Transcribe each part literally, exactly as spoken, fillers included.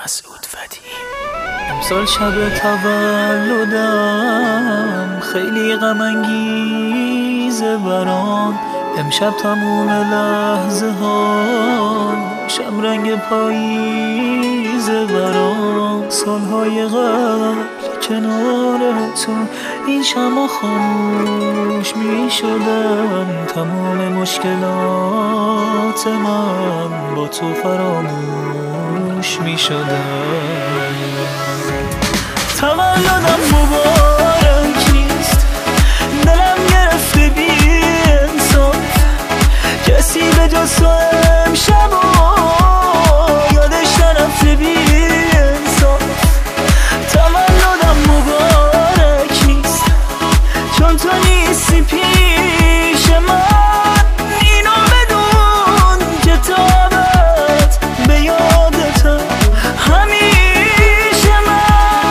مسعود فدیم. امسال شب تولدم خیلی غم انگیزه برام. امشب تموم لحظه ها شمرنگ پاییزه برام. سالهای قبل کنار تو این شمع خاموش می شدن. تمام مشکلات من با تو فراموش می شدن. تولدم مبارک نیست، دلم گرفته بی انصاف. کسی به جز تو امشب یادش نرفته بی انصاف. تولدم مبارک نیست چون تو نیستی پیش من. اینو بدون کتابت به یادتم همیشه من.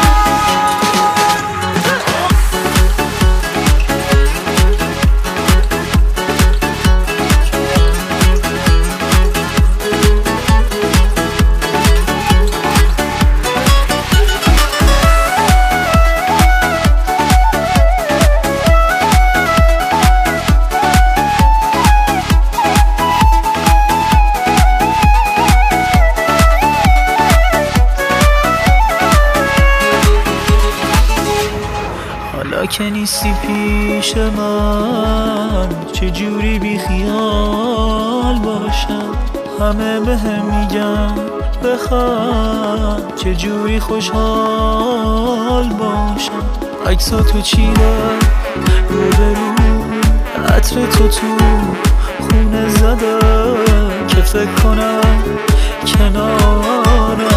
حالا که نیستی پیش من چجوری بی خیال باشم. همه به هم میگن بخواد چجوری خوشحال باشم. عکساتو چیدم رو به رو، عطر تو تو خونه زدم که فکر کنم کنارم